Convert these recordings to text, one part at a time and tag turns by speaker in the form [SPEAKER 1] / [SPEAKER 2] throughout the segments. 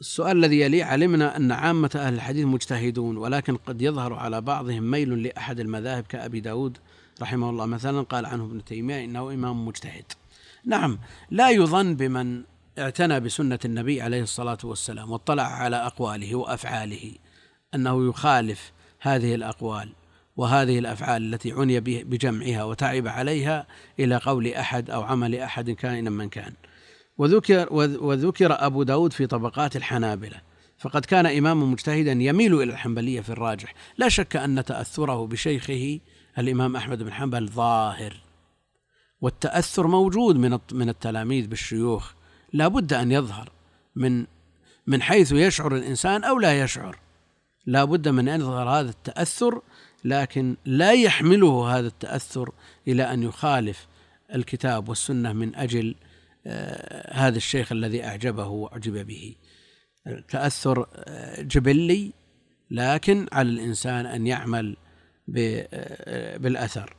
[SPEAKER 1] السؤال الذي يليه: علمنا أن عامة أهل الحديث مجتهدون، ولكن قد يظهر على بعضهم ميل لأحد المذاهب كأبي داود رحمه الله مثلا، قال عنه ابن تيمية إنه إمام مجتهد. نعم، لا يظن بمن اعتنى بسنة النبي عليه الصلاة والسلام واطلع على أقواله وأفعاله أنه يخالف هذه الأقوال وهذه الأفعال التي عني بجمعها وتعب عليها إلى قول أحد أو عمل أحد كائنا من كان. وذكر أبو داود في طبقات الحنابلة، فقد كان إماما مجتهدا يميل إلى الحنبلية في الراجح. لا شك أن تأثره بشيخه الإمام أحمد بن حنبل ظاهر، والتأثر موجود من التلاميذ بالشيوخ، لا بد أن يظهر من حيث يشعر الإنسان أو لا يشعر، لا بد من أن يظهر هذا التأثر، لكن لا يحمله هذا التأثر إلى أن يخالف الكتاب والسنة من أجل هذا الشيخ الذي أعجبه وأعجب به. تأثر جبلي، لكن على الإنسان أن يعمل بالأثر.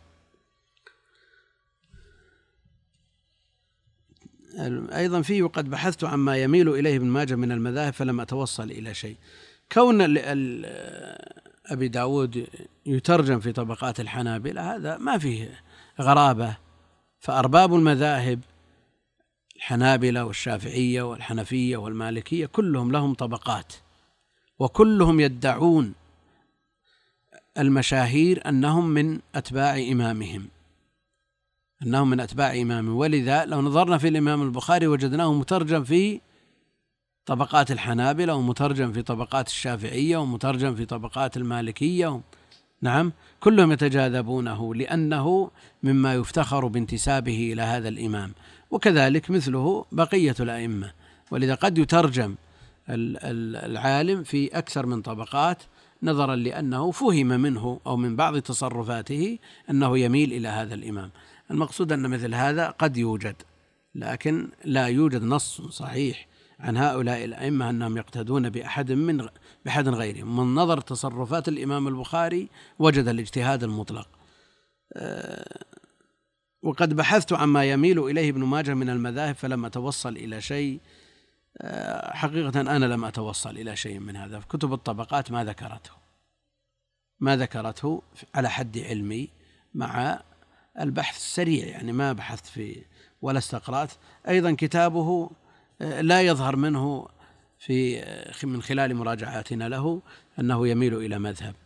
[SPEAKER 1] أيضا فيه: وقد بحثت عما يميل إليه ابن ماجه من المذاهب فلم أتوصل إلى شيء. كون أبي داود يترجم في طبقات الحنابلة هذا ما فيه غرابة، فأرباب المذاهب الحنابلة والشافعية والحنفية والمالكية كلهم لهم طبقات، وكلهم يدعون المشاهير أنهم من أتباع إمامهم، ولذا لو نظرنا في الإمام البخاري وجدناه مترجم في طبقات الحنابلة، ومترجم في طبقات الشافعية، ومترجم في طبقات المالكية. نعم، كلهم يتجاذبونه لأنه مما يفتخر بانتسابه إلى هذا الإمام، وكذلك مثله بقية الأئمة. ولذا قد يترجم العالم في أكثر من طبقات نظرا لأنه فهم منه أو من بعض تصرفاته أنه يميل إلى هذا الإمام. المقصود أن مثل هذا قد يوجد، لكن لا يوجد نص صحيح عن هؤلاء الأئمة أنهم يقتدون بأحد غيرهم. من نظر تصرفات الإمام البخاري وجد الاجتهاد المطلق. وقد بحثت عما يميل إليه ابن ماجه من المذاهب فلم أتوصل إلى شيء. حقيقة أنا لم أتوصل إلى شيء من هذا. في كتب الطبقات ما ذكرته على حد علمي، مع البحث السريع، يعني ما بحثت فيه ولا استقرأت. أيضا كتابه لا يظهر منه من خلال مراجعاتنا له أنه يميل إلى مذهب.